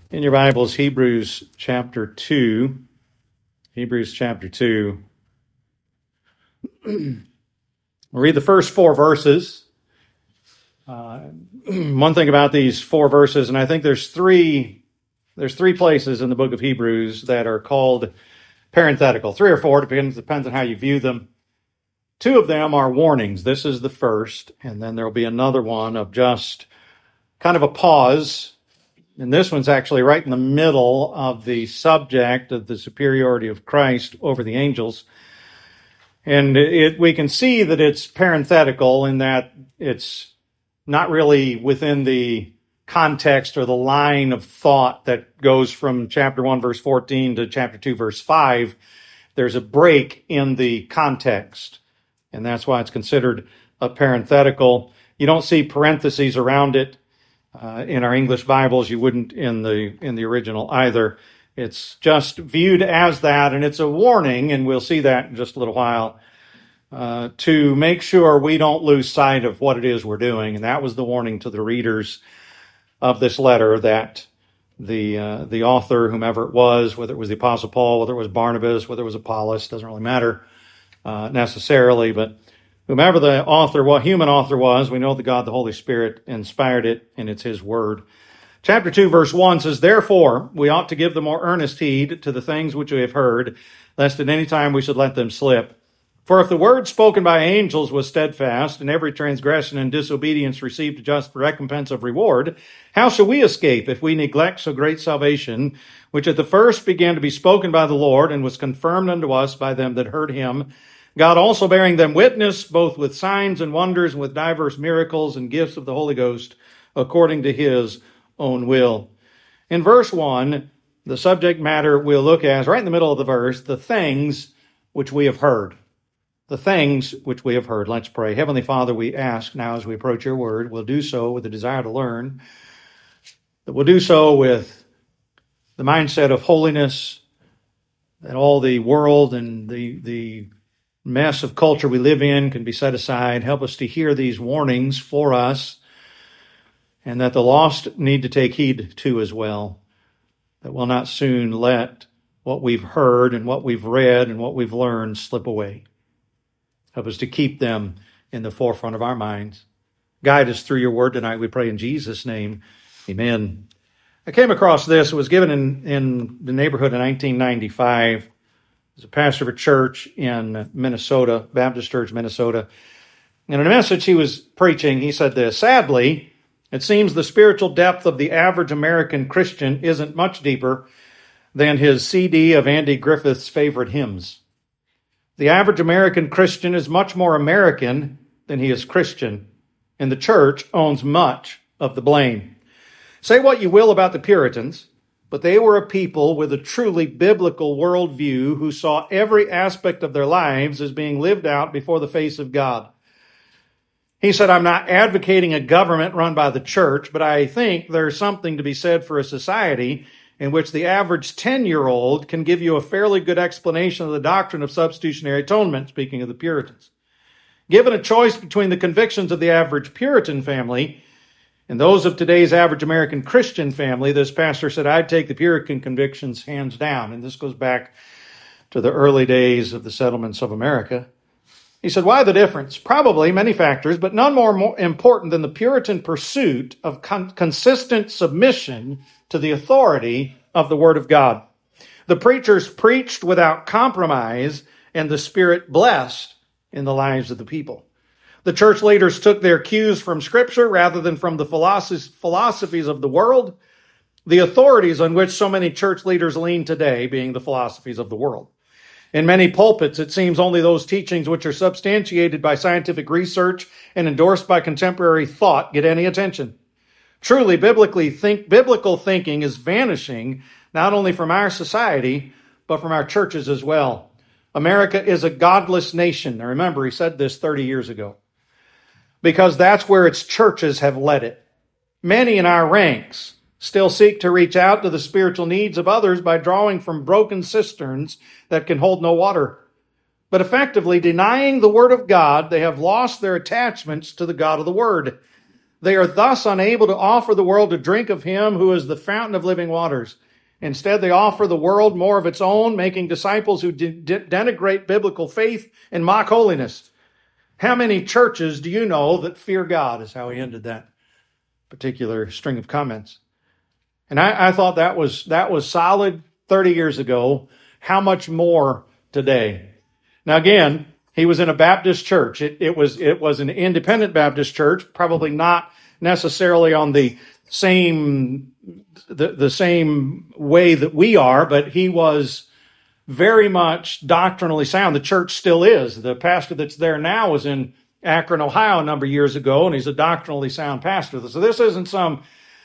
In your Bibles, Hebrews chapter 2. Hebrews chapter 2. We'll read the first four verses. One thing about these four verses, and I think there's three places in the book of Hebrews that are called parenthetical. Three or four, depends on how you view them. Two of them are warnings. This is the first, and then there'll be another one of just kind of a pause. And this one's actually right in the middle of the subject of the superiority of Christ over the angels. And we can see that it's parenthetical in that it's not really within the context or the line of thought that goes from chapter 1, verse 14 to chapter 2, verse 5. There's a break in the context, and that's why it's considered a parenthetical. You don't see parentheses around it. In our English Bibles, you wouldn't in the original either. It's just viewed as that, and it's a warning, and we'll see that in just a little while, to make sure we don't lose sight of what it is we're doing. And that was the warning to the readers of this letter, that the author, whomever it was, whether it was the Apostle Paul, whether it was Barnabas, whether it was Apollos, doesn't really matter necessarily, but whomever the author, what human author was, we know that God the Holy Spirit inspired it, and it's His Word. Chapter 2, verse 1 says, "Therefore, we ought to give the more earnest heed to the things which we have heard, lest at any time we should let them slip. For if the word spoken by angels was steadfast, and every transgression and disobedience received a just recompense of reward, how shall we escape if we neglect so great salvation, which at the first began to be spoken by the Lord, and was confirmed unto us by them that heard Him, God also bearing them witness, both with signs and wonders, and with diverse miracles and gifts of the Holy Ghost, according to His own will." In verse 1, the subject matter we'll look at is right in the middle of the verse, the things which we have heard. The things which we have heard. Let's pray. Heavenly Father, we ask now as we approach your word, we'll do so with a desire to learn, that we'll do so with the mindset of holiness, that all the world and the mess of culture we live in can be set aside. Help us to hear these warnings for us, and that the lost need to take heed to as well, that we'll not soon let what we've heard and what we've read and what we've learned slip away. Help us to keep them in the forefront of our minds. Guide us through your word tonight, we pray in Jesus' name. Amen. I came across this. It was given in the neighborhood in 1995. He's a pastor of a church in Minnesota, Baptist Church, Minnesota. And in a message he was preaching, he said this: "Sadly, it seems the spiritual depth of the average American Christian isn't much deeper than his CD of Andy Griffith's favorite hymns. The average American Christian is much more American than he is Christian, and the church owns much of the blame. Say what you will about the Puritans, but they were a people with a truly biblical worldview who saw every aspect of their lives as being lived out before the face of God." He said, "I'm not advocating a government run by the church, but I think there's something to be said for a society in which the average 10-year-old can give you a fairly good explanation of the doctrine of substitutionary atonement," speaking of the Puritans. "Given a choice between the convictions of the average Puritan family and those of today's average American Christian family," this pastor said, "I'd take the Puritan convictions hands down." And this goes back to the early days of the settlements of America. He said, "Why the difference? Probably many factors, but none more important than the Puritan pursuit of consistent submission to the authority of the Word of God. The preachers preached without compromise, and the Spirit blessed in the lives of the people. The church leaders took their cues from Scripture rather than from the philosophies of the world, the authorities on which so many church leaders lean today being the philosophies of the world. In many pulpits, it seems only those teachings which are substantiated by scientific research and endorsed by contemporary thought get any attention. Truly, biblical thinking is vanishing not only from our society, but from our churches as well. America is a godless nation." Now remember, he said this 30 years ago. "Because that's where its churches have led it. Many in our ranks still seek to reach out to the spiritual needs of others by drawing from broken cisterns that can hold no water. But effectively denying the Word of God, they have lost their attachments to the God of the Word. They are thus unable to offer the world to drink of him who is the fountain of living waters. Instead, they offer the world more of its own, making disciples who denigrate biblical faith and mock holiness. How many churches do you know that fear God, is how he ended that particular string of comments. And I thought that was solid 30 years ago. How much more today? Now again, he was in a Baptist church. It was an independent Baptist church, probably not necessarily on the same way that we are, but he was very much doctrinally sound. The church still is. The pastor that's there now was in Akron, Ohio a number of years ago, and he's a doctrinally sound pastor. So this isn't some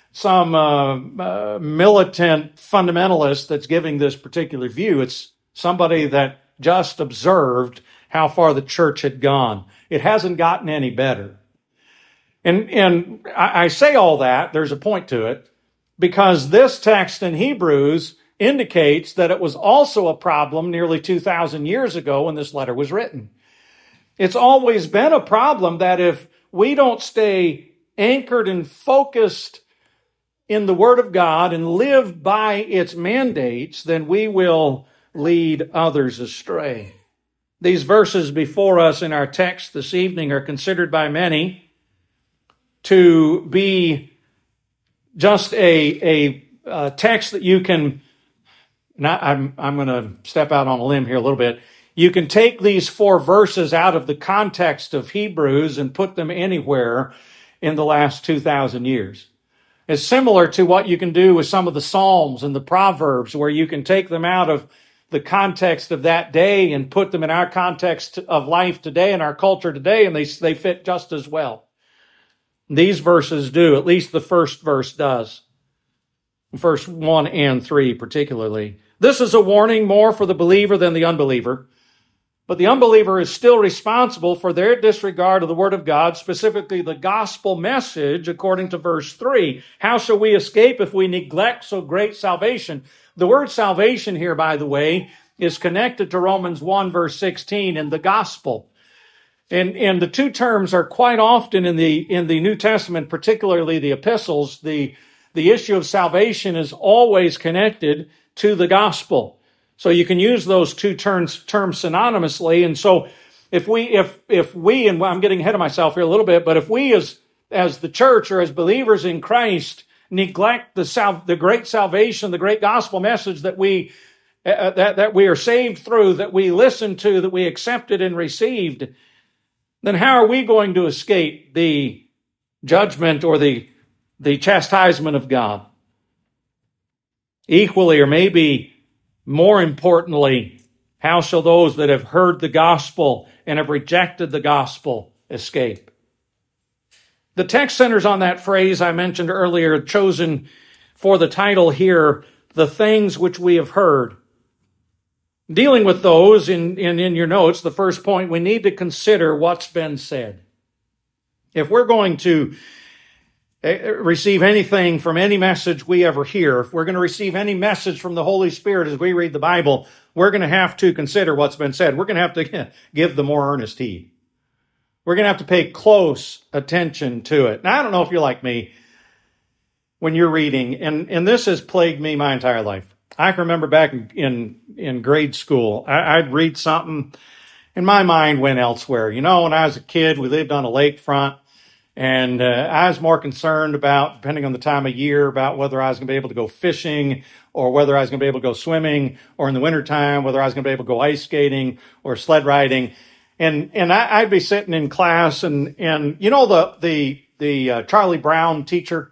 militant fundamentalist that's giving this particular view. It's somebody that just observed how far the church had gone. It hasn't gotten any better. And I say all that, there's a point to it, because this text in Hebrews indicates that it was also a problem nearly 2,000 years ago when this letter was written. It's always been a problem that if we don't stay anchored and focused in the Word of God and live by its mandates, then we will lead others astray. These verses before us in our text this evening are considered by many to be just a text that you can, I'm going to step out on a limb here a little bit. You can take these 4 verses out of the context of Hebrews and put them anywhere in the last 2,000 years. It's similar to what you can do with some of the Psalms and the Proverbs, where you can take them out of the context of that day and put them in our context of life today and our culture today, and they fit just as well. These verses do, at least the first verse does. Verse 1 and 3 particularly. This is a warning more for the believer than the unbeliever. But the unbeliever is still responsible for their disregard of the Word of God, specifically the gospel message, according to verse 3. How shall we escape if we neglect so great salvation? The word salvation here, by the way, is connected to Romans 1, verse 16, and the gospel. And the two terms are quite often in the New Testament, particularly the epistles. The issue of salvation is always connected to the gospel. So you can use those two terms synonymously. And so if we, and I'm getting ahead of myself here a little bit, but if we as the church or as believers in Christ neglect the great salvation, the great gospel message that we are saved through, that we listened to, that we accepted and received, then how are we going to escape the judgment or the chastisement of God? Equally, or maybe more importantly, how shall those that have heard the gospel and have rejected the gospel escape? The text centers on that phrase I mentioned earlier, chosen for the title here, the things which we have heard. Dealing with those in your notes, the first point, we need to consider what's been said. If we're going to receive anything from any message we ever hear, if we're going to receive any message from the Holy Spirit as we read the Bible, we're going to have to consider what's been said. We're going to have to give the more earnest heed. We're going to have to pay close attention to it. Now, I don't know if you're like me when you're reading, and this has plagued me my entire life. I can remember back in grade school, I'd read something and my mind went elsewhere. You know, when I was a kid, we lived on a lakefront, and I was more concerned about, depending on the time of year, about whether I was going to be able to go fishing or whether I was going to be able to go swimming, or in the wintertime, whether I was going to be able to go ice skating or sled riding. And I'd be sitting in class and you know, the Charlie Brown teacher,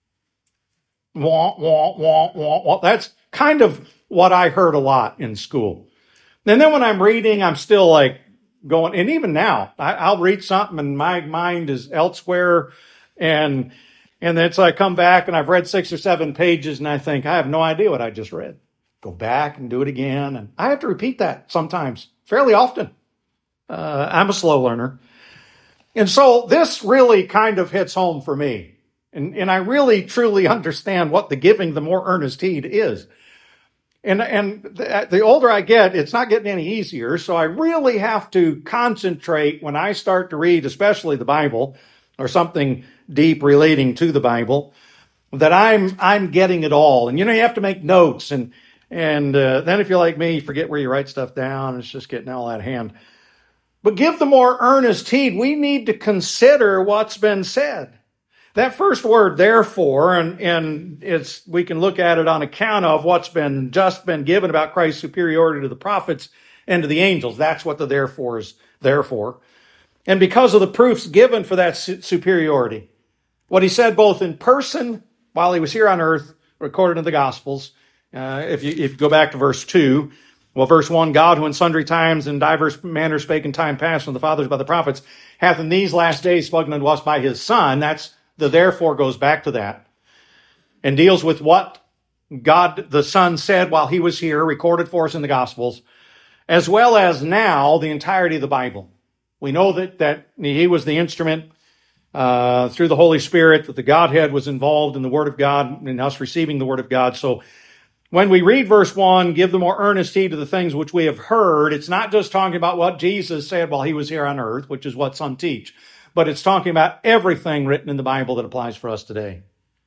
wah, wah, wah, wah, wah. That's kind of what I heard a lot in school. And then when I'm reading, I'm still like going, and even now, I'll read something and my mind is elsewhere. And then so I come back and I've read 6 or 7 pages and I think, I have no idea what I just read. Go back and do it again. And I have to repeat that sometimes, fairly often. I'm a slow learner. And so this really kind of hits home for me. And I really, truly understand what the giving the more earnest heed is. And the older I get, it's not getting any easier. So I really have to concentrate when I start to read, especially the Bible or something deep relating to the Bible, that I'm getting it all. And you have to make notes, and then if you're like me, you forget where you write stuff down. It's just getting all out of hand. But give the more earnest heed. We need to consider what's been said. That first word, therefore, and we can look at it on account of what's just been given about Christ's superiority to the prophets and to the angels. That's what the therefore is there for. And because of the proofs given for that superiority, what he said both in person while he was here on earth, recorded in the Gospels. If you go back to verse 2, well, verse 1, God, who in sundry times and divers manners spake in time past from the fathers by the prophets, hath in these last days spoken unto us by his Son. That's the therefore goes back to that and deals with what God the Son said while he was here, recorded for us in the Gospels, as well as now the entirety of the Bible. We know that he was the instrument through the Holy Spirit, that the Godhead was involved in the Word of God and us receiving the Word of God. So when we read verse 1, give the more earnest heed to the things which we have heard, it's not just talking about what Jesus said while he was here on earth, which is what some teach, but it's talking about everything written in the Bible that applies for us today.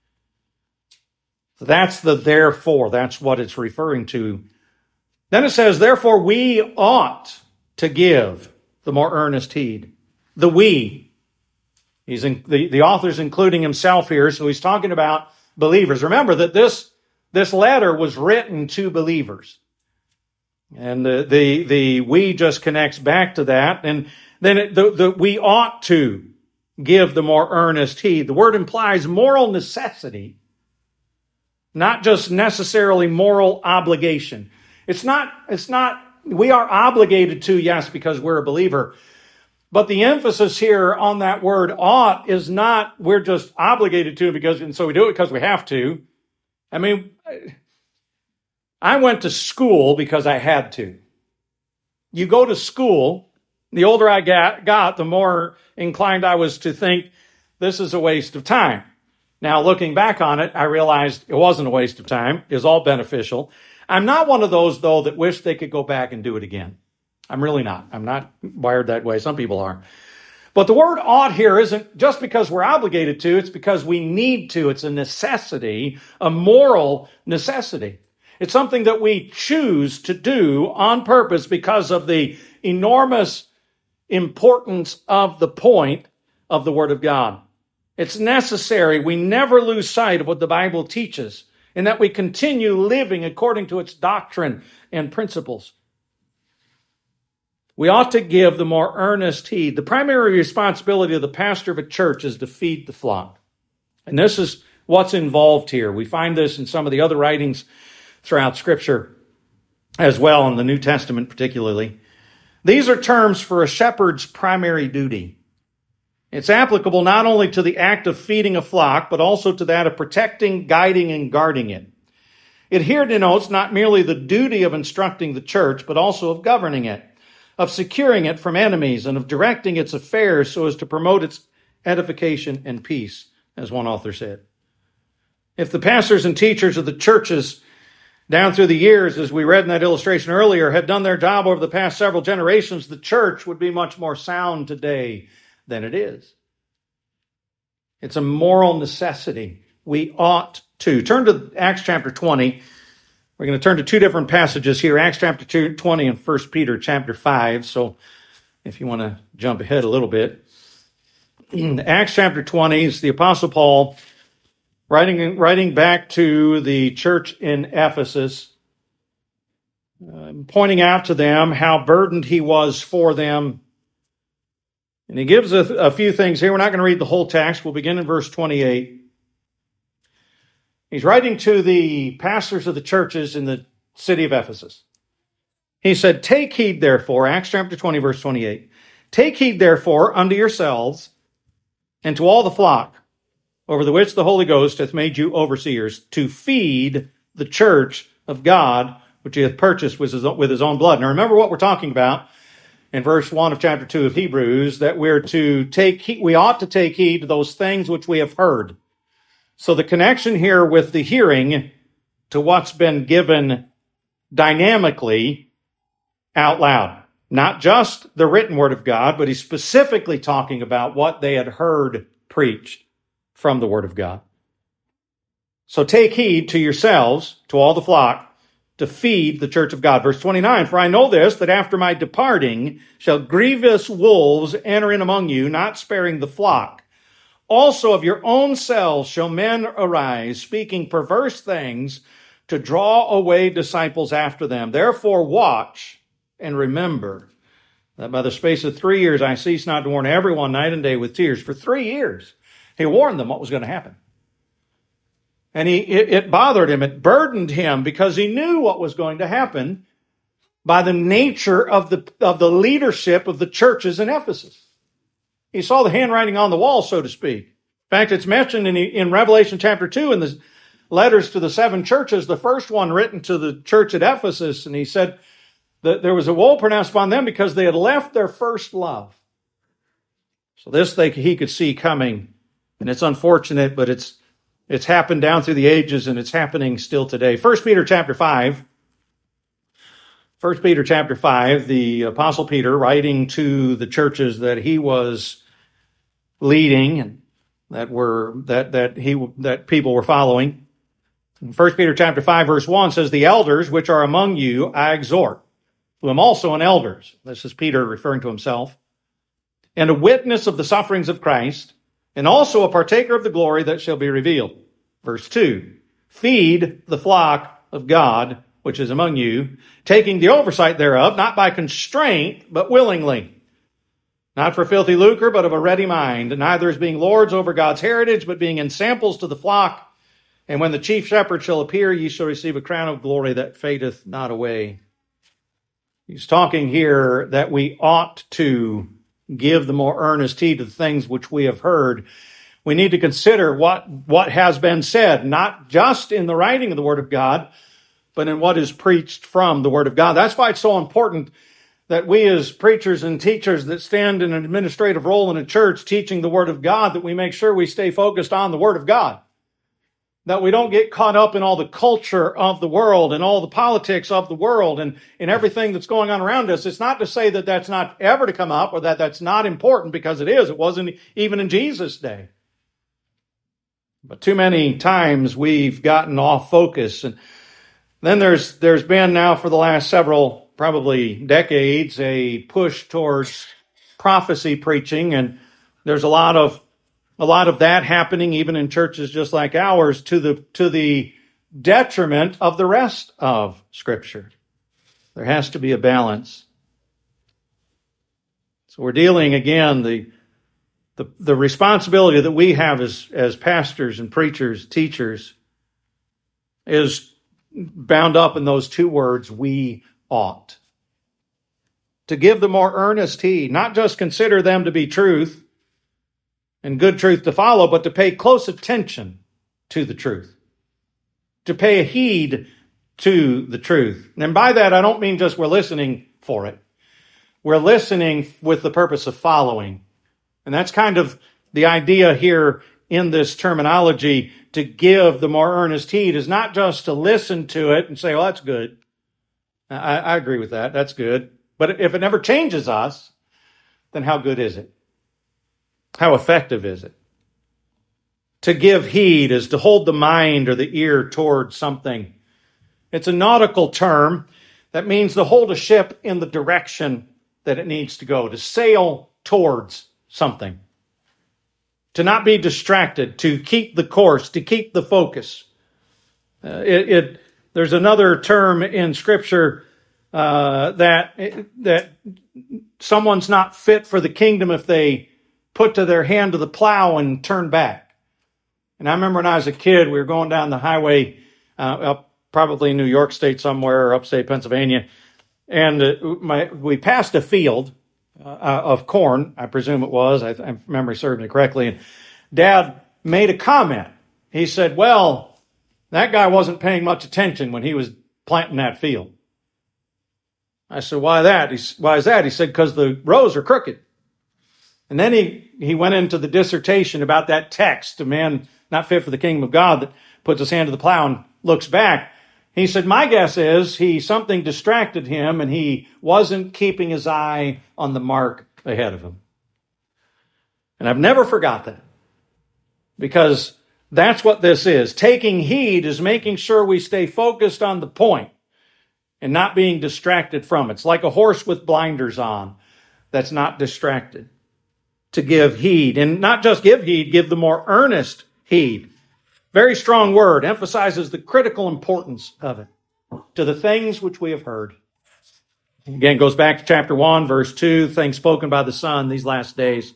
So that's the therefore. That's what it's referring to. Then it says, therefore we ought to give the more earnest heed. The we. The author's including himself here, so he's talking about believers. Remember that this letter was written to believers. And the we just connects back to that. And then we ought to give the more earnest heed. The word implies moral necessity, not just necessarily moral obligation. It's not, we are obligated to, yes, because we're a believer. But the emphasis here on that word ought is not we're just obligated to and so we do it because we have to. I mean, I went to school because I had to. You go to school, the older I got, the more inclined I was to think this is a waste of time. Now, looking back on it, I realized it wasn't a waste of time. It was all beneficial. I'm not one of those, though, that wish they could go back and do it again. I'm really not. I'm not wired that way. Some people are. But the word ought here isn't just because we're obligated to, it's because we need to. It's a necessity, a moral necessity. It's something that we choose to do on purpose because of the enormous importance of the point of the Word of God. It's necessary. We never lose sight of what the Bible teaches, and that we continue living according to its doctrine and principles. We ought to give the more earnest heed. The primary responsibility of the pastor of a church is to feed the flock. And this is what's involved here. We find this in some of the other writings throughout Scripture as well, in the New Testament particularly. These are terms for a shepherd's primary duty. It's applicable not only to the act of feeding a flock, but also to that of protecting, guiding, and guarding it. It here denotes not merely the duty of instructing the church, but also of governing it, of securing it from enemies, and of directing its affairs so as to promote its edification and peace, as one author said. If the pastors and teachers of the churches down through the years, as we read in that illustration earlier, had done their job over the past several generations, the church would be much more sound today than it is. It's a moral necessity. We ought to. Turn to Acts chapter 20. We're going to turn to two different passages here, Acts chapter 20 and 1 Peter chapter 5. So if you want to jump ahead a little bit. Acts chapter 20 is the Apostle Paul writing back to the church in Ephesus, pointing out to them how burdened he was for them. And he gives a few things here. We're not going to read the whole text. We'll begin in verse 28. He's writing to the pastors of the churches in the city of Ephesus. He said, take heed therefore, Acts chapter 20, verse 28. Take heed therefore unto yourselves and to all the flock, over the which the Holy Ghost hath made you overseers, to feed the church of God, which he hath purchased with his own blood. Now remember what we're talking about in verse 1 of chapter 2 of Hebrews, that we ought to take heed to those things which we have heard. So the connection here with the hearing to what's been given dynamically out loud. Not just the written word of God, but he's specifically talking about what they had heard preached. from the Word of God. So take heed to yourselves, to all the flock, to feed the church of God. Verse 29, for I know this, that after my departing shall grievous wolves enter in among you, not sparing the flock. Also of your own selves shall men arise, speaking perverse things, to draw away disciples after them. Therefore watch and remember that by the space of 3 years I cease not to warn everyone night and day with tears. For 3 years he warned them what was going to happen. And it bothered him, it burdened him, because he knew what was going to happen by the nature of the leadership of the churches in Ephesus. He saw the handwriting on the wall, so to speak. In fact, it's mentioned in Revelation chapter 2 in the letters to the 7 churches, the first one written to the church at Ephesus, and he said that there was a woe pronounced upon them because they had left their first love. So this he could see coming, and it's unfortunate, but it's happened down through the ages, and it's happening still today. 1 Peter chapter 5. 1 Peter chapter 5, the Apostle Peter writing to the churches that he was leading and that people were following. 1 Peter chapter 5, verse 1 says, the elders which are among you I exhort, who am also an elders. This is Peter referring to himself. And a witness of the sufferings of Christ, and also a partaker of the glory that shall be revealed. Verse 2, feed the flock of God, which is among you, taking the oversight thereof, not by constraint, but willingly. Not for filthy lucre, but of a ready mind, neither as being lords over God's heritage, but being ensamples to the flock. And when the chief shepherd shall appear, ye shall receive a crown of glory that fadeth not away. He's talking here that we ought to give the more earnest heed to the things which we have heard. We need to consider what has been said, not just in the writing of the Word of God, but in what is preached from the Word of God. That's why it's so important that we as preachers and teachers that stand in an administrative role in a church teaching the Word of God, that we make sure we stay focused on the Word of God. That we don't get caught up in all the culture of the world and all the politics of the world and everything that's going on around us. It's not to say that that's not ever to come up or that that's not important, because it is. It wasn't even in Jesus' day. But too many times we've gotten off focus. And then there's been now for the last several, probably decades, a push towards prophecy preaching. And there's a lot of that happening even in churches just like ours, to the detriment of the rest of Scripture. There has to be a balance. So we're dealing again, the responsibility that we have as pastors and preachers, teachers, is bound up in those two words, we ought. To give the more earnest heed, not just consider them to be truth, and good truth to follow, but to pay close attention to the truth. To pay heed to the truth. And by that, I don't mean just we're listening for it. We're listening with the purpose of following. And that's kind of the idea here in this terminology. To give the more earnest heed is not just to listen to it and say, well, that's good. I agree with that. That's good. But if it never changes us, then how good is it? How effective is it? To give heed is to hold the mind or the ear towards something. It's a nautical term that means to hold a ship in the direction that it needs to go, to sail towards something. To not be distracted, to keep the course, to keep the focus. There's another term in Scripture that someone's not fit for the kingdom if they put to their hand to the plow and turn back. And I remember when I was a kid, we were going down the highway up probably in New York State somewhere or upstate Pennsylvania, and we passed a field of corn, I presume it was, if memory serves me correctly, and Dad made a comment. He said, well, that guy wasn't paying much attention when he was planting that field. I said, why that? Why is that? He said, because the rows are crooked. And then he went into the dissertation about that text, a man not fit for the kingdom of God that puts his hand to the plow and looks back. He said, my guess is something distracted him and he wasn't keeping his eye on the mark ahead of him. And I've never forgot that. because that's what this is. Taking heed is making sure we stay focused on the point and not being distracted from it. It's like a horse with blinders on that's not distracted. To give heed, and not just give heed, give the more earnest heed. Very strong word, emphasizes the critical importance of it to the things which we have heard. Again, goes back to chapter 1, verse 2, things spoken by the Son these last days.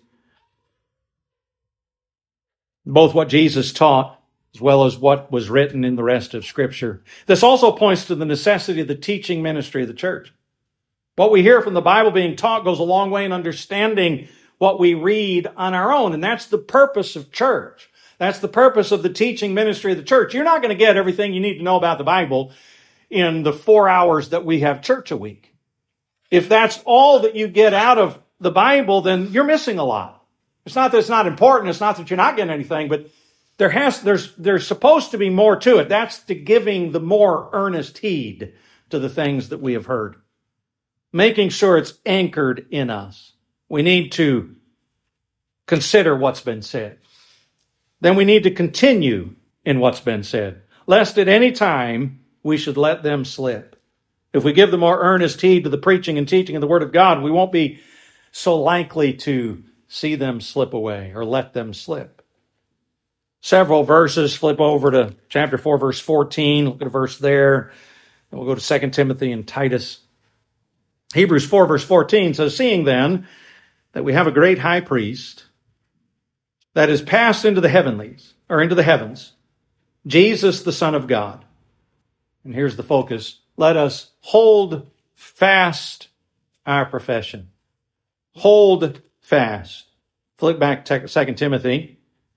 Both what Jesus taught as well as what was written in the rest of Scripture. This also points to the necessity of the teaching ministry of the church. What we hear from the Bible being taught goes a long way in understanding what we read on our own, and that's the purpose of church. That's the purpose of the teaching ministry of the church. You're not going to get everything you need to know about the Bible in the 4 hours that we have church a week. If that's all that you get out of the Bible, then you're missing a lot. It's not that it's not important. It's not that you're not getting anything, but there's supposed to be more to it. That's the giving the more earnest heed to the things that we have heard. Making sure it's anchored in us. We need to consider what's been said. Then we need to continue in what's been said, lest at any time we should let them slip. If we give the more earnest heed to the preaching and teaching of the Word of God, we won't be so likely to see them slip away or let them slip. Several verses, flip over to chapter 4, verse 14. Look at a verse there. Then we'll go to 2 Timothy and Titus. Hebrews 4, verse 14 says, seeing then that we have a great high priest that is passed into the heavenlies, or into the heavens, Jesus, the Son of God. And here's the focus. Let us hold fast our profession. Hold fast. Flip back to 2 Timothy.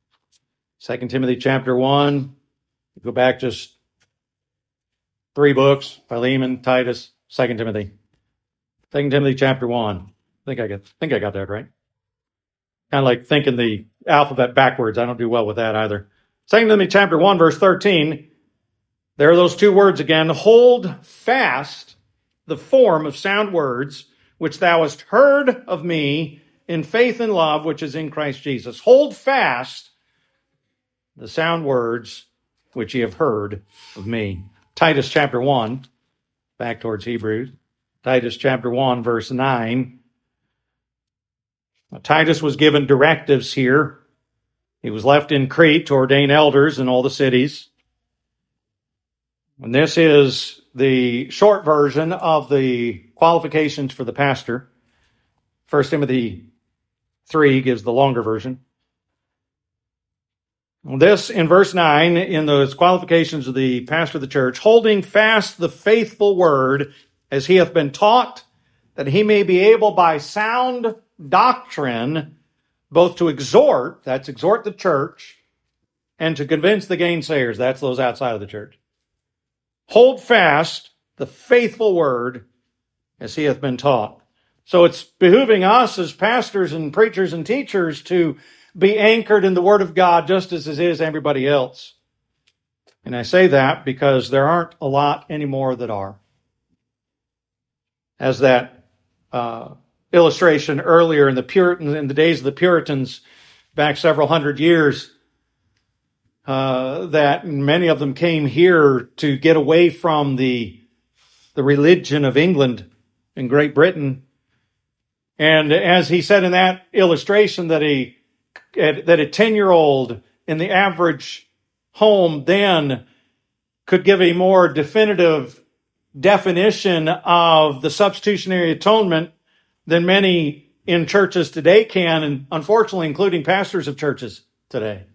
2 Timothy chapter 1. Go back just 3 books. Philemon, Titus, 2 Timothy. 2 Timothy chapter 1. I think I got that right. Kind of like thinking the alphabet backwards. I don't do well with that either. 2 Timothy chapter 1, verse 13. There are those 2 words again. Hold fast the form of sound words, which thou hast heard of me in faith and love, which is in Christ Jesus. Hold fast the sound words which ye have heard of me. Titus chapter 1, back towards Hebrews. Titus chapter 1, verse 9. Titus was given directives here. He was left in Crete to ordain elders in all the cities. And this is the short version of the qualifications for the pastor. 1 Timothy 3 gives the longer version. This, in verse 9, in those qualifications of the pastor of the church, holding fast the faithful word as he hath been taught, that he may be able by sound doctrine both to exhort, that's exhort the church, and to convince the gainsayers, that's those outside of the church. Hold fast the faithful word as he hath been taught. So it's behooving us as pastors and preachers and teachers to be anchored in the Word of God just as it is everybody else. And I say that because there aren't a lot anymore that are. As that illustration earlier in the days of the Puritans, back several hundred years, that many of them came here to get away from the religion of England and Great Britain. And as he said in that illustration, that a 10-year-old in the average home then could give a more definitive definition of the substitutionary atonement than many in churches today can, and unfortunately including pastors of churches today.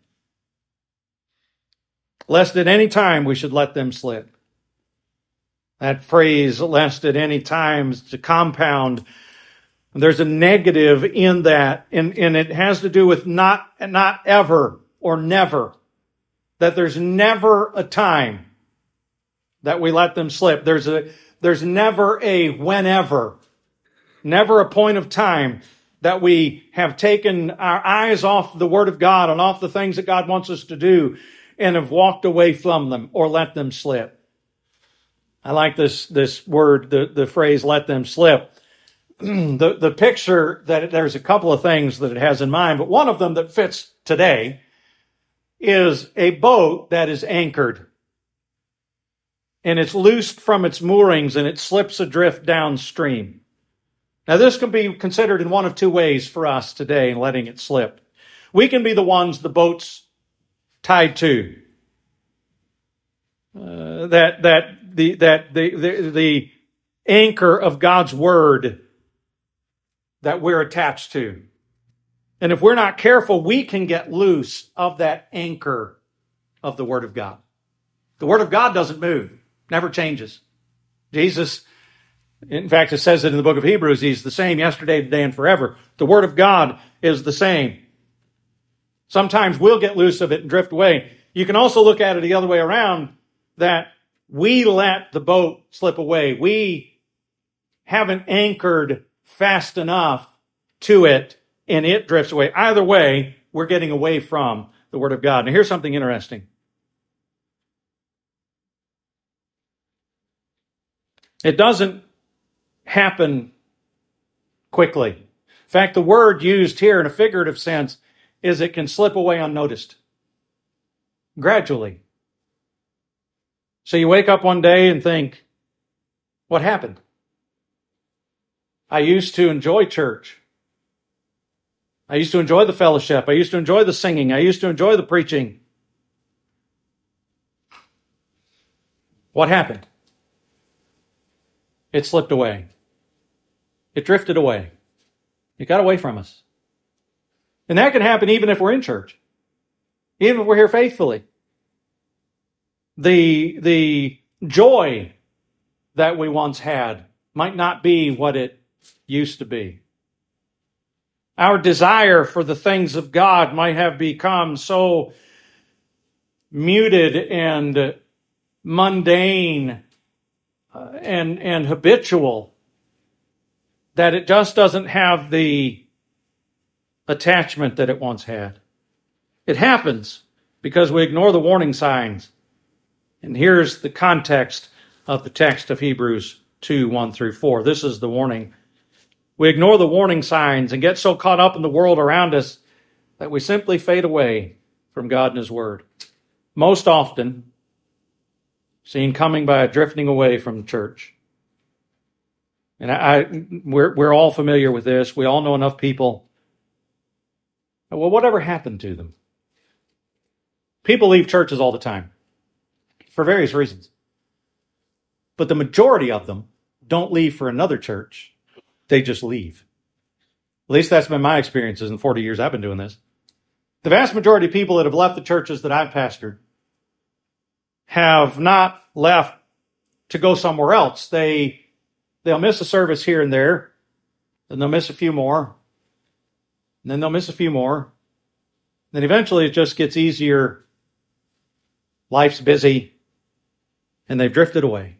Lest at any time we should let them slip. That phrase, lest at any time, is to compound. There's a negative in that, and it has to do with not ever or never. That there's never a time that we let them slip. There's never a whenever. Never a point of time that we have taken our eyes off the Word of God and off the things that God wants us to do and have walked away from them or let them slip. I like this word, the phrase, let them slip. The picture, that there's a couple of things that it has in mind, but one of them that fits today is a boat that is anchored, and it's loosed from its moorings and it slips adrift downstream. Now, this can be considered in one of two ways for us today in letting it slip. We can be the ones the boat's tied to. The anchor of God's word that we're attached to. And if we're not careful, we can get loose of that anchor of the word of God. The word of God doesn't move, never changes. Jesus, in fact, it says it in the book of Hebrews, he's the same yesterday, today, and forever. The word of God is the same. Sometimes we'll get loose of it and drift away. You can also look at it the other way around, that we let the boat slip away. We haven't anchored fast enough to it, and it drifts away. Either way, we're getting away from the Word of God. Now, here's something interesting. It doesn't happen quickly. In fact, the word used here in a figurative sense is it can slip away unnoticed. Gradually. So you wake up one day and think, what happened? I used to enjoy church. I used to enjoy the fellowship. I used to enjoy the singing. I used to enjoy the preaching. What happened? It slipped away. It drifted away. It got away from us. And that can happen even if we're in church. Even if we're here faithfully. The joy that we once had might not be what it used to be. Our desire for the things of God might have become so muted and mundane and habitual that it just doesn't have the attachment that it once had. It happens because we ignore the warning signs. And here's the context of the text of Hebrews 2, 1 through 4. This is the warning. We ignore the warning signs and get so caught up in the world around us that we simply fade away from God and His Word. Most often, seen coming by a drifting away from church. And we're all familiar with this. We all know enough people. Well, whatever happened to them? People leave churches all the time for various reasons. But the majority of them don't leave for another church. They just leave. At least that's been my experiences in 40 years I've been doing this. The vast majority of people that have left the churches that I've pastored have not left to go somewhere else. They'll miss a service here and there, then they'll miss a few more, and then they'll miss a few more. Then eventually it just gets easier. Life's busy, and they've drifted away.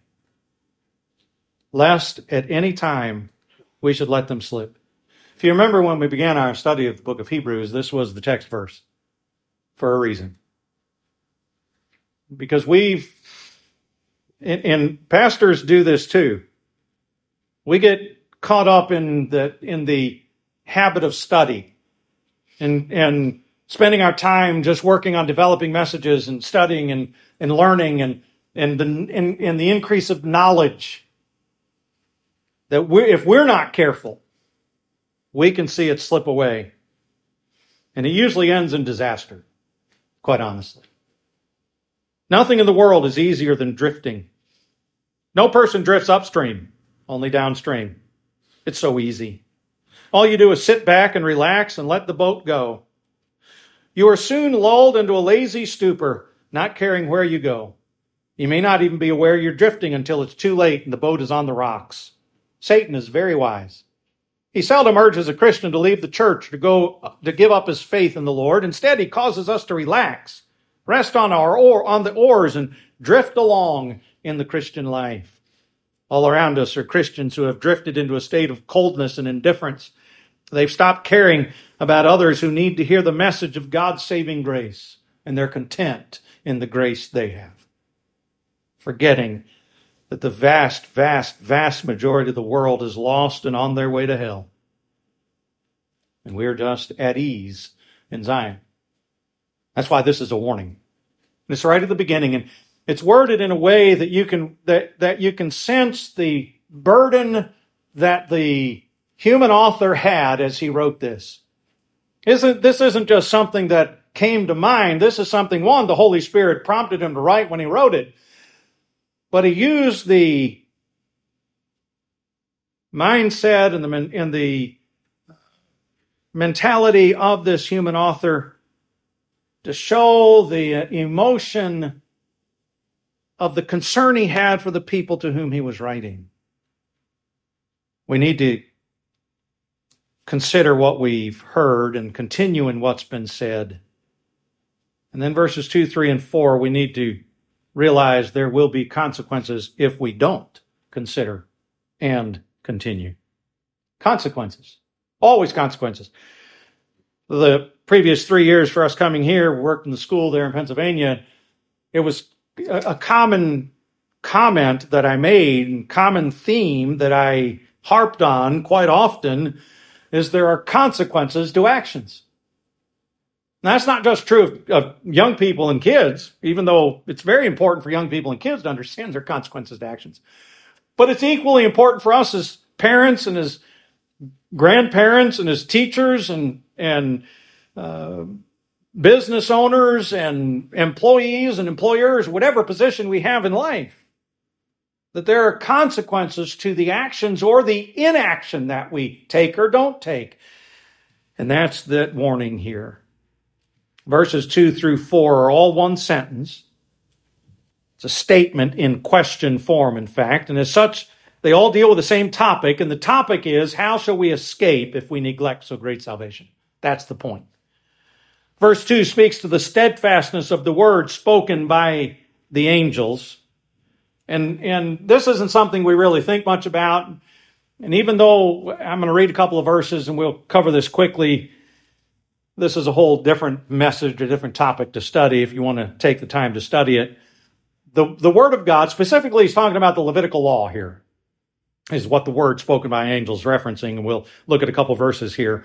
Lest at any time we should let them slip. If you remember when we began our study of the book of Hebrews, this was the text verse for a reason. Because and pastors do this too. We get caught up in the habit of study and spending our time just working on developing messages and studying and learning and the increase of knowledge. That if we're not careful, we can see it slip away. And it usually ends in disaster, quite honestly. Nothing in the world is easier than drifting. No person drifts upstream, only downstream. It's so easy. All you do is sit back and relax and let the boat go. You are soon lulled into a lazy stupor, not caring where you go. You may not even be aware you're drifting until it's too late and the boat is on the rocks. Satan is very wise. He seldom urges a Christian to leave the church to give up his faith in the Lord. Instead, he causes us to relax, rest on the oars, and drift along in the Christian life. All around us are Christians who have drifted into a state of coldness and indifference. They've stopped caring about others who need to hear the message of God's saving grace, and they're content in the grace they have, forgetting that the vast, vast, vast majority of the world is lost and on their way to hell. And we're just at ease in Zion. That's why this is a warning. It's right at the beginning, and it's worded in a way that you can sense the burden that the human author had as he wrote this. This isn't just something that came to mind. This is something, one, the Holy Spirit prompted him to write when he wrote it. But he used the mindset and the mentality of this human author to show the emotion of the concern he had for the people to whom he was writing. We need to consider what we've heard and continue in what's been said. And then verses 2, 3, and 4, we need to realize there will be consequences if we don't consider and continue. Consequences. Always consequences. The previous 3 years for us coming here, worked in the school there in Pennsylvania, it was a common comment that I made, and common theme that I harped on quite often, is there are consequences to actions. Now, that's not just true of young people and kids, even though it's very important for young people and kids to understand their consequences to actions. But it's equally important for us as parents and as grandparents and as teachers and business owners and employees and employers, whatever position we have in life, that there are consequences to the actions or the inaction that we take or don't take. And that's the warning here. Verses 2 through 4 are all one sentence. It's a statement in question form, in fact. And as such, they all deal with the same topic. And the topic is, how shall we escape if we neglect so great salvation? That's the point. Verse 2 speaks to the steadfastness of the word spoken by the angels. And this isn't something we really think much about. And even though I'm going to read a couple of verses and we'll cover this quickly, this is a whole different message, a different topic to study if you want to take the time to study it. The Word of God, specifically he's talking about the Levitical law here, is what the word spoken by angels is referencing, and we'll look at a couple verses here.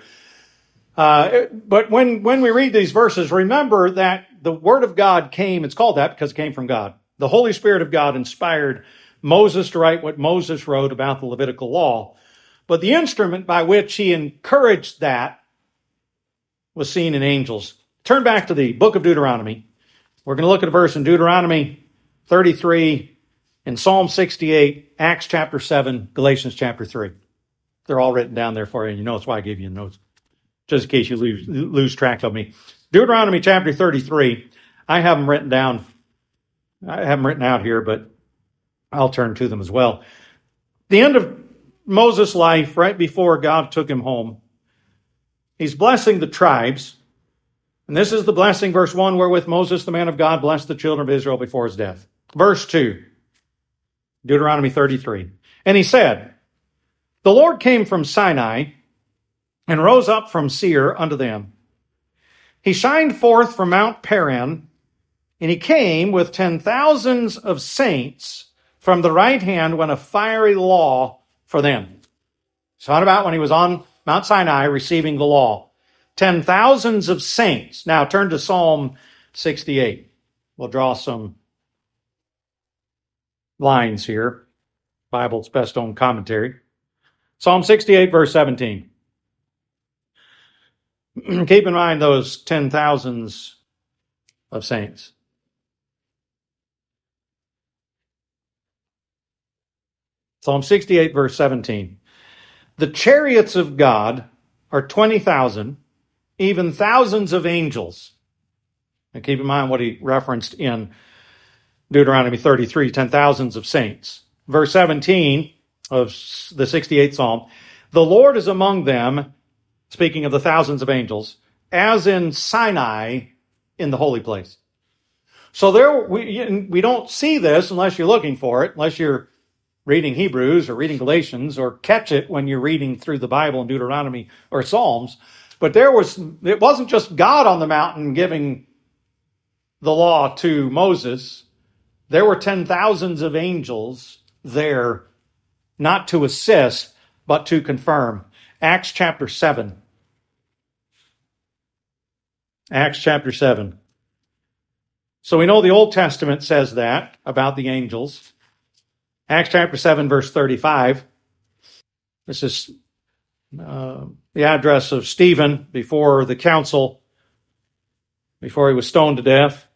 But when we read these verses, remember that the Word of God came, it's called that because it came from God. The Holy Spirit of God inspired Moses to write what Moses wrote about the Levitical law. But the instrument by which he encouraged that was seen in angels. Turn back to the book of Deuteronomy. We're going to look at a verse in Deuteronomy 33, in Psalm 68, Acts chapter 7, Galatians chapter 3. They're all written down there for you, and you know it's why I gave you the notes, just in case you lose track of me. Deuteronomy chapter 33, I have them written down. I have them written out here, but I'll turn to them as well. The end of Moses' life, right before God took him home, he's blessing the tribes. And this is the blessing, verse 1, wherewith Moses, the man of God, blessed the children of Israel before his death. Verse 2, Deuteronomy 33. And he said, the Lord came from Sinai and rose up from Seir unto them. He shined forth from Mount Paran, and he came with 10,000s of saints from the right hand when a fiery law for them. So how about when he was on Mount Sinai receiving the law? 10,000s of saints. Now turn to Psalm 68. We'll draw some lines here. Bible's best owned commentary. Psalm 68, verse 17. Keep in mind those 10,000s of saints. Psalm 68, verse 17. The chariots of God are 20,000, even thousands of angels. And keep in mind what he referenced in Deuteronomy 33, 10,000s of saints. Verse 17 of the 68th Psalm. The Lord is among them, speaking of the thousands of angels, as in Sinai in the holy place. So there we don't see this unless you're looking for it, unless you're reading Hebrews or reading Galatians or catch it when you're reading through the Bible in Deuteronomy or Psalms. But it wasn't just God on the mountain giving the law to Moses. There were 10,000s of angels there, not to assist, but to confirm. Acts chapter 7. Acts chapter 7. So we know the Old Testament says that about the angels. Acts chapter 7, verse 35. This is the address of Stephen before the council, before he was stoned to death.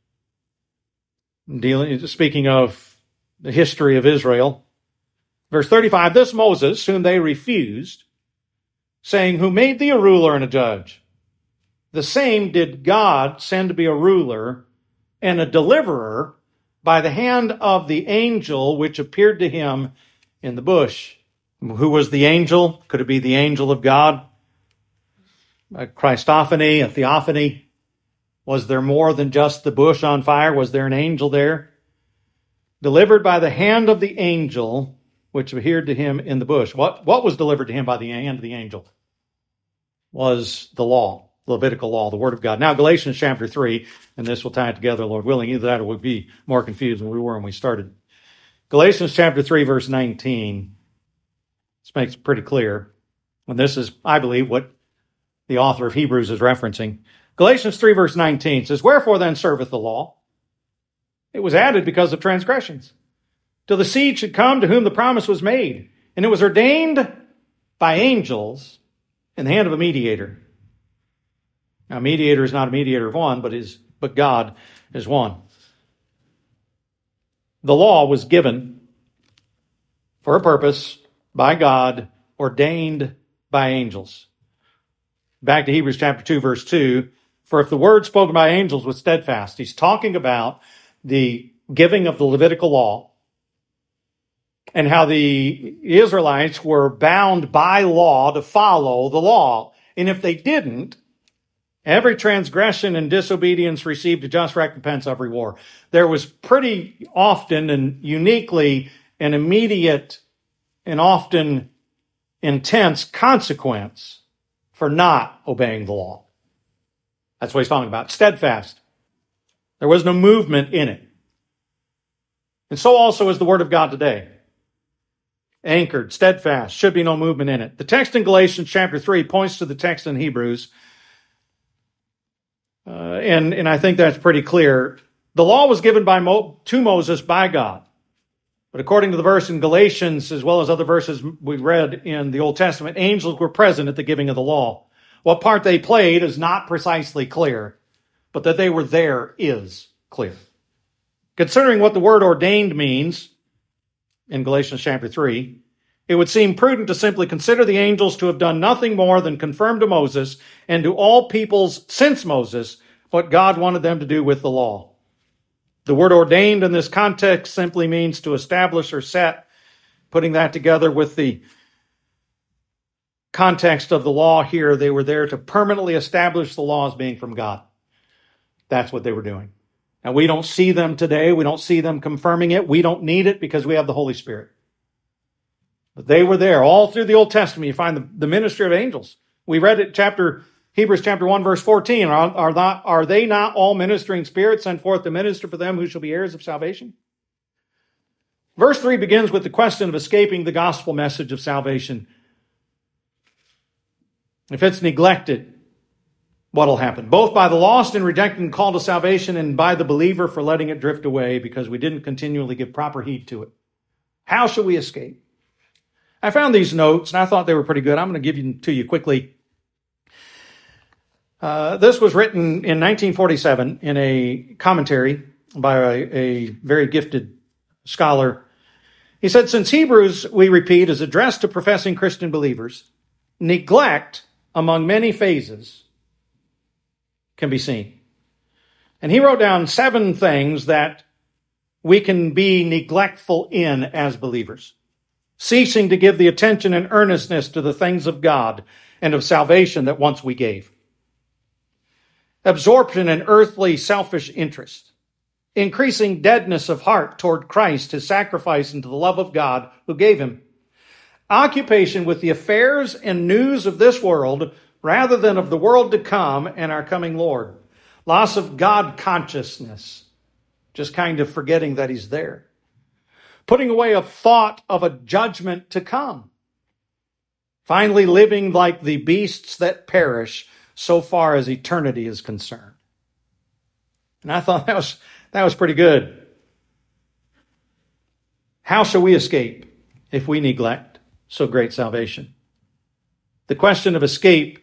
Speaking of the history of Israel. Verse 35, this Moses, whom they refused, saying, who made thee a ruler and a judge? The same did God send to be a ruler and a deliverer by the hand of the angel which appeared to him in the bush. Who was the angel? Could it be the angel of God? A Christophany, a theophany? Was there more than just the bush on fire? Was there an angel there? Delivered by the hand of the angel which appeared to him in the bush. What was delivered to him by the hand of the angel? Was the law, the Levitical law, the Word of God. Now, Galatians chapter 3, and this will tie it together, Lord willing. Either that or we'll be more confused than we were when we started. Galatians chapter 3, verse 19. This makes it pretty clear. And this is, I believe, what the author of Hebrews is referencing. Galatians 3, verse 19 says, wherefore then serveth the law? It was added because of transgressions, till the seed should come to whom the promise was made. And it was ordained by angels in the hand of a mediator. Now, a mediator is not a mediator of one, but God is one. The law was given for a purpose by God, ordained by angels. Back to Hebrews chapter 2, verse 2. For if the word spoken by angels was steadfast, he's talking about the giving of the Levitical law and how the Israelites were bound by law to follow the law. And if they didn't, every transgression and disobedience received a just recompense of reward. There was pretty often and uniquely an immediate and often intense consequence for not obeying the law. That's what he's talking about. Steadfast. There was no movement in it. And so also is the Word of God today. Anchored, steadfast, should be no movement in it. The text in Galatians chapter 3 points to the text in Hebrews. And I think that's pretty clear. The law was given to Moses by God. But according to the verse in Galatians, as well as other verses we read in the Old Testament, angels were present at the giving of the law. What part they played is not precisely clear, but that they were there is clear. Considering what the word ordained means in Galatians chapter 3, it would seem prudent to simply consider the angels to have done nothing more than confirm to Moses and to all peoples since Moses what God wanted them to do with the law. The word ordained in this context simply means to establish or set, putting that together with the context of the law here. They were there to permanently establish the law as being from God. That's what they were doing. And we don't see them today. We don't see them confirming it. We don't need it because we have the Holy Spirit. But they were there all through the Old Testament. You find the ministry of angels. We read it Hebrews chapter 1, verse 14. Are they not all ministering spirits sent forth to minister for them who shall be heirs of salvation? Verse 3 begins with the question of escaping the gospel message of salvation. If it's neglected, what will happen? Both by the lost in rejecting the call to salvation and by the believer for letting it drift away because we didn't continually give proper heed to it. How shall we escape? I found these notes and I thought they were pretty good. I'm going to give them to you quickly. This was written in 1947 in a commentary by a very gifted scholar. He said, since Hebrews, we repeat, is addressed to professing Christian believers, neglect among many phases can be seen. And he wrote down 7 things that we can be neglectful in as believers. Ceasing to give the attention and earnestness to the things of God and of salvation that once we gave. Absorption in earthly selfish interest. Increasing deadness of heart toward Christ, his sacrifice, and to the love of God who gave him. Occupation with the affairs and news of this world rather than of the world to come and our coming Lord. Loss of God consciousness. Just kind of forgetting that he's there. Putting away a thought of a judgment to come. Finally, living like the beasts that perish so far as eternity is concerned. And I thought that was pretty good. How shall we escape if we neglect so great salvation? The question of escape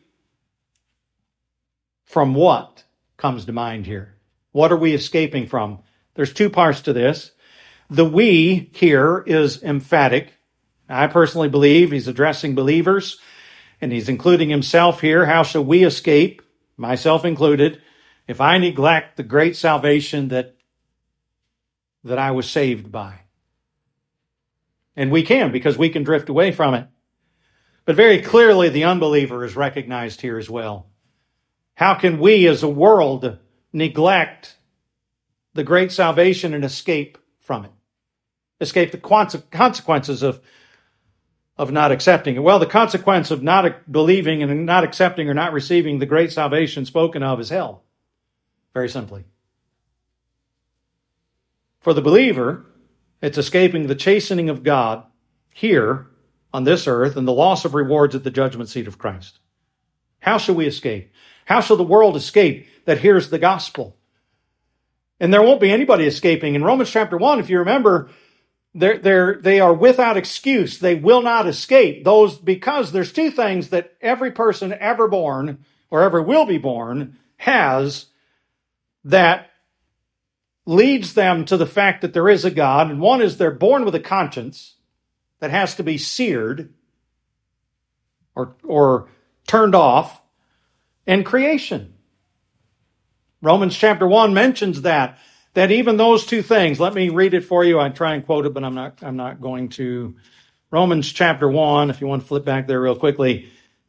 from what comes to mind here? What are we escaping from? There's two parts to this. The we here is emphatic. I personally believe he's addressing believers, and he's including himself here. How shall we escape, myself included, if I neglect the great salvation that I was saved by? And we can, because we can drift away from it. But very clearly, the unbeliever is recognized here as well. How can we as a world neglect the great salvation and escape from it? Escape the consequences of not accepting it. Well, the consequence of not believing and not accepting or not receiving the great salvation spoken of is hell. Very simply. For the believer, it's escaping the chastening of God here on this earth and the loss of rewards at the judgment seat of Christ. How shall we escape? How shall the world escape that hears the gospel? And there won't be anybody escaping. In Romans chapter 1, if you remember, they are without excuse. They will not escape. Because there's two things that every person ever born or ever will be born has that leads them to the fact that there is a God. And one is they're born with a conscience that has to be seared or turned off, and creation. Romans chapter 1 mentions that even those two things, let me read it for you. I try and quote it, but I'm not going to. Romans chapter 1, if you want to flip back there real quickly.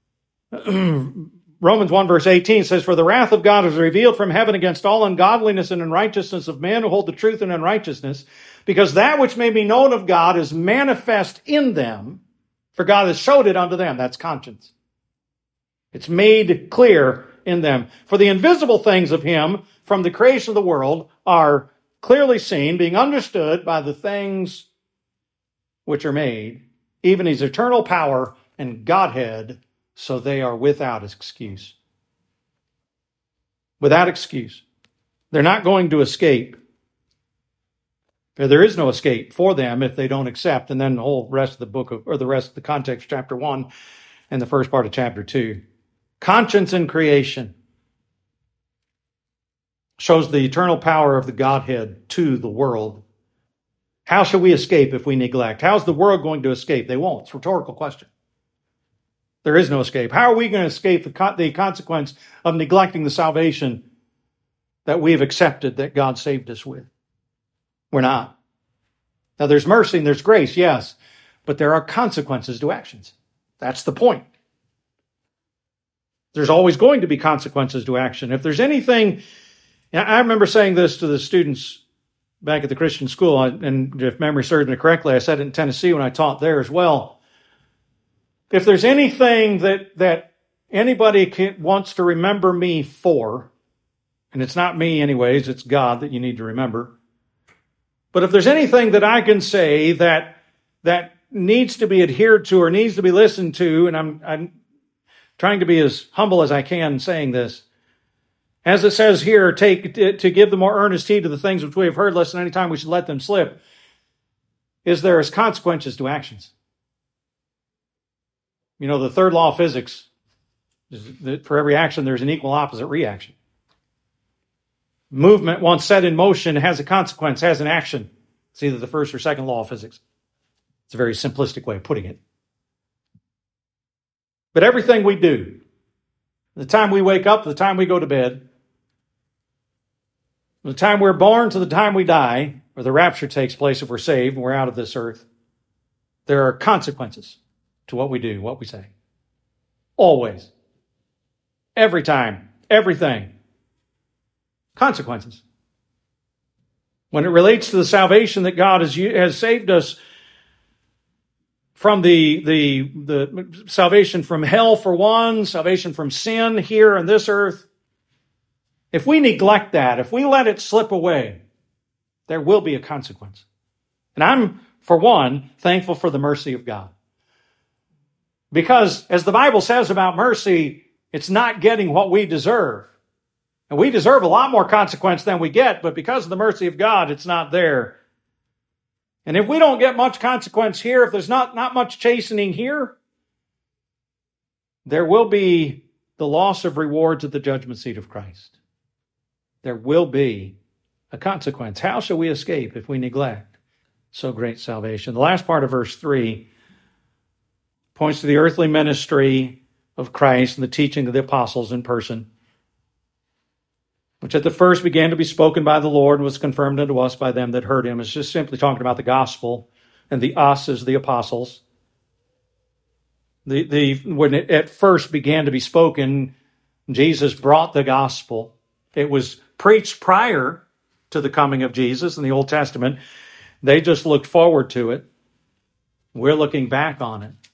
Romans 1 verse 18 says, "For the wrath of God is revealed from heaven against all ungodliness and unrighteousness of men who hold the truth in unrighteousness, because that which may be known of God is manifest in them, for God has showed it unto them." That's conscience. It's made clear in them. "For the invisible things of him from the creation of the world are clearly seen, being understood by the things which are made, even his eternal power and Godhead, so they are without excuse." Without excuse. They're not going to escape. There is no escape for them if they don't accept. And then the whole rest of the the rest of the context of chapter 1 and the first part of chapter 2. Conscience in creation shows the eternal power of the Godhead to the world. How shall we escape if we neglect? How's the world going to escape? They won't. It's a rhetorical question. There is no escape. How are we going to escape the consequence of neglecting the salvation that we have accepted that God saved us with? We're not. Now, there's mercy and there's grace, yes, but there are consequences to actions. That's the point. There's always going to be consequences to action. If there's anything, I remember saying this to the students back at the Christian school, and if memory serves me correctly, I said it in Tennessee when I taught there as well. If there's anything that anybody wants to remember me for, and it's not me anyways, it's God that you need to remember. But if there's anything that I can say that needs to be adhered to or needs to be listened to, and I'm trying to be as humble as I can saying this, as it says here, to give the more earnest heed to the things which we have heard, lest at any time we should let them slip, is there is consequences to actions. You know, the third law of physics is that for every action, there's an equal opposite reaction. Movement, once set in motion, has a consequence, has an action. It's either the first or second law of physics. It's a very simplistic way of putting it. But everything we do, the time we wake up, the time we go to bed, the time we're born to the time we die, or the rapture takes place if we're saved and we're out of this earth, there are consequences to what we do, what we say. Always. Every time. Everything. Consequences. When it relates to the salvation that God has saved us from the salvation from hell for one, salvation from sin here on this earth, if we neglect that, if we let it slip away, there will be a consequence. And I'm, for one, thankful for the mercy of God. Because, as the Bible says about mercy, it's not getting what we deserve. And we deserve a lot more consequence than we get, but because of the mercy of God, it's not there. And if we don't get much consequence here, if there's not much chastening here, there will be the loss of rewards at the judgment seat of Christ. There will be a consequence. How shall we escape if we neglect so great salvation? The last part of verse 3 points to the earthly ministry of Christ and the teaching of the apostles in person, which at the first began to be spoken by the Lord and was confirmed unto us by them that heard him. It's just simply talking about the gospel, and the us as the apostles. When it at first began to be spoken, Jesus brought the gospel. It was preached prior to the coming of Jesus in the Old Testament. They just looked forward to it. We're looking back on it.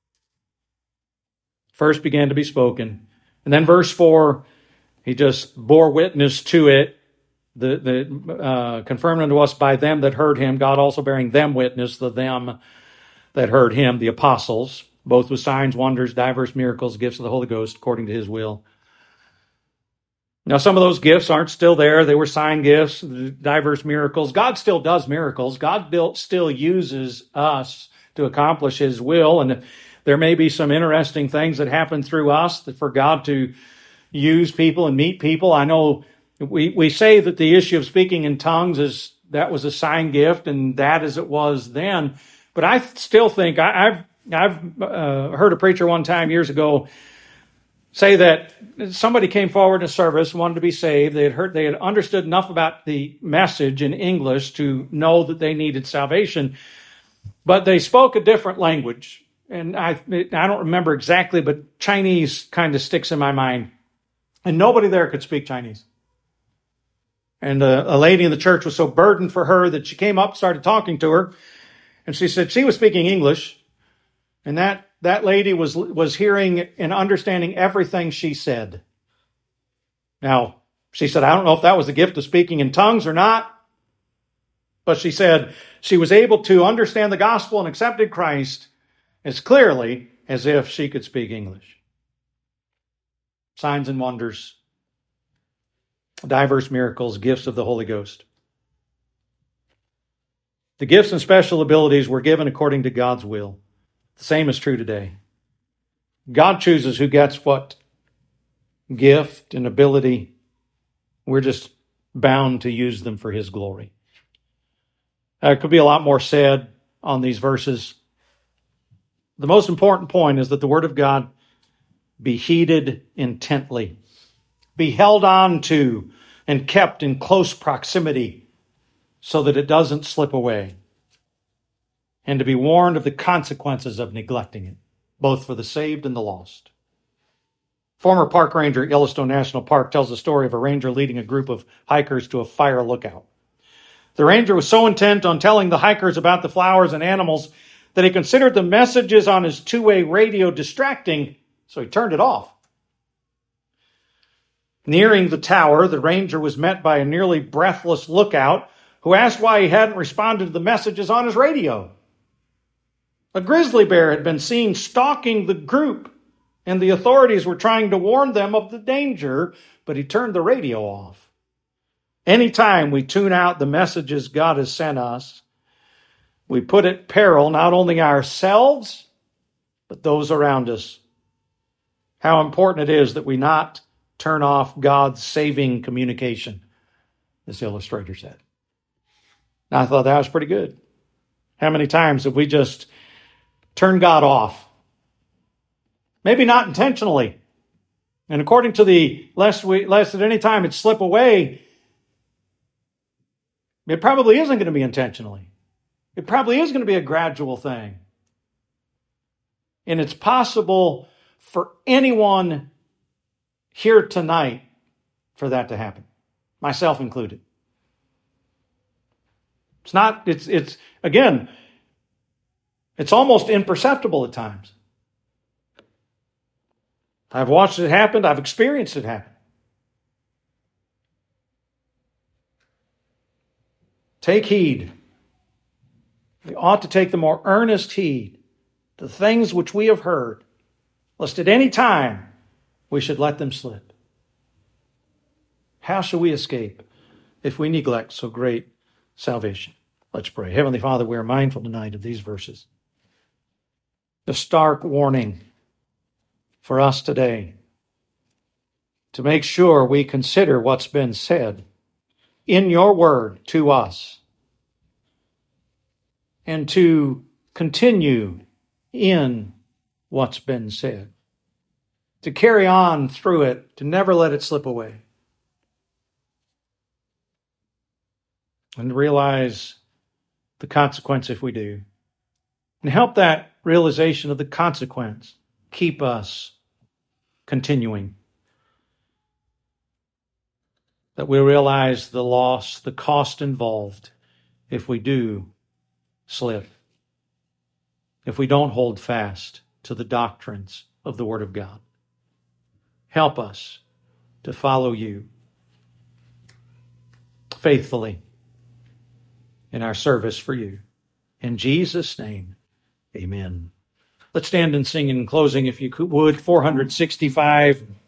First began to be spoken. And then verse 4, he just bore witness to it, confirmed unto us by them that heard him, God also bearing them witness, the them that heard him, the apostles, both with signs, wonders, diverse miracles, gifts of the Holy Ghost, according to his will. Now, some of those gifts aren't still there. They were sign gifts, diverse miracles. God still does miracles. God still uses us to accomplish his will. And there may be some interesting things that happen through us for God to use people and meet people. I know we say that the issue of speaking in tongues that was a sign gift, and that as it was then. But I still think I've heard a preacher one time years ago say that somebody came forward in a service, wanted to be saved. They had understood enough about the message in English to know that they needed salvation, but they spoke a different language. And I don't remember exactly, but Chinese kind of sticks in my mind. And nobody there could speak Chinese. And a lady in the church was so burdened for her that she came up, started talking to her, and she said she was speaking English, and that lady was hearing and understanding everything she said. Now, she said, I don't know if that was the gift of speaking in tongues or not, but she said she was able to understand the gospel and accepted Christ as clearly as if she could speak English. Signs and wonders, diverse miracles, gifts of the Holy Ghost. The gifts and special abilities were given according to God's will. The same is true today. God chooses who gets what gift and ability. We're just bound to use them for his glory. There could be a lot more said on these verses. The most important point is that the Word of God be heeded intently, be held on to and kept in close proximity so that it doesn't slip away, and to be warned of the consequences of neglecting it, both for the saved and the lost. Former park ranger at Yellowstone National Park tells the story of a ranger leading a group of hikers to a fire lookout. The ranger was so intent on telling the hikers about the flowers and animals that he considered the messages on his two-way radio distracting, so he turned it off. Nearing the tower, the ranger was met by a nearly breathless lookout who asked why he hadn't responded to the messages on his radio. A grizzly bear had been seen stalking the group, and the authorities were trying to warn them of the danger, but he turned the radio off. Anytime we tune out the messages God has sent us, we put at peril not only ourselves, but those around us. How important it is that we not turn off God's saving communication, this illustrator said. And I thought that was pretty good. How many times have we just turned God off? Maybe not intentionally. And according to the lest at any time it slip away, it probably isn't going to be intentionally. It probably is going to be a gradual thing. And it's possible for anyone here tonight for that to happen, myself included. It's almost imperceptible at times. I've watched it happen. I've experienced it happen. Take heed. We ought to take the more earnest heed to the things which we have heard, lest at any time we should let them slip. How shall we escape if we neglect so great salvation? Let's pray. Heavenly Father, we are mindful tonight of these verses. The stark warning for us today to make sure we consider what's been said in your word to us and to continue in what's been said, to carry on through it, to never let it slip away, and realize the consequence if we do. And help that realization of the consequence keep us continuing. That we realize the loss, the cost involved if we do slip, if we don't hold fast to the doctrines of the Word of God. Help us to follow you faithfully in our service for you. In Jesus' name, amen. Let's stand and sing in closing, if you would, 465.